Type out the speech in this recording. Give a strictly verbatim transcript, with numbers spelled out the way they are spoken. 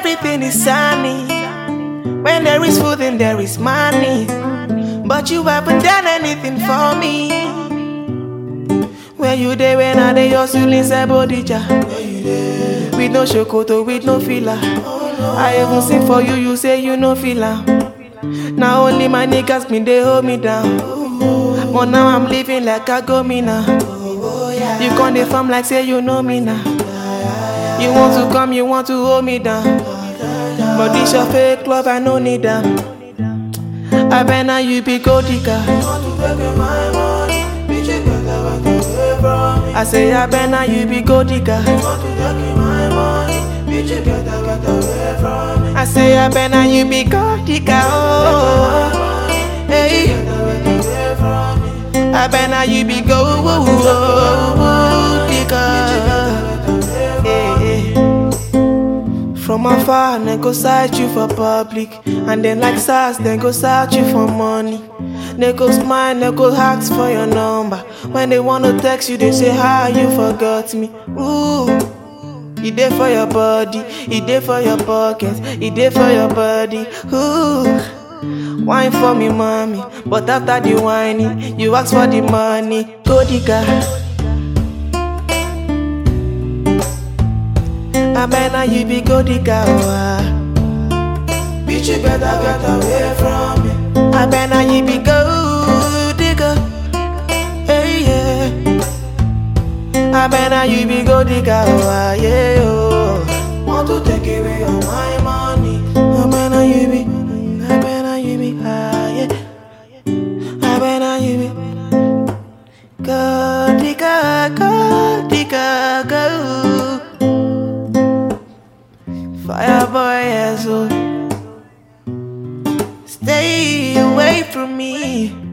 everything is sunny. When there is food, then there is money. But you haven't done anything for me. Where you there when I dey hustle inside Bodija? With no shokoto, with no filler. I even sing for you, you say you no filler. Now only my niggas been they hold me down. But now I'm living like a go me now. You can't defam like say you know me now. You want to come, you want to hold me down. But this your fake love, I no need them. I bet now you be gold digger. I say I bet now you be gold digger. I say I bet now you be gold digger. Oh, hey. I bet now you be gold digger. From afar, then go search you for public. And then like SARS, then go search you for money. They go smile, they go ask for your number. When they wanna text you, they say, how you forgot me. Ooh, he there for your body, he there for your pockets, he there for your body. Ooh, wine for me, mommy. But after the whining, you ask for the money. Go digger. I bet now you be gold digger. Bitch, you better get away from me. I bet now you be gold digger. Hey, yeah. I bet now you be gold digger. Yeah, oh. Want to take away all my money. I bet now you be. I bet now you be. Ah, yeah. I bet now you be gold digger, gold digger, gold. Fireboy, yes, oh. Stay away from me.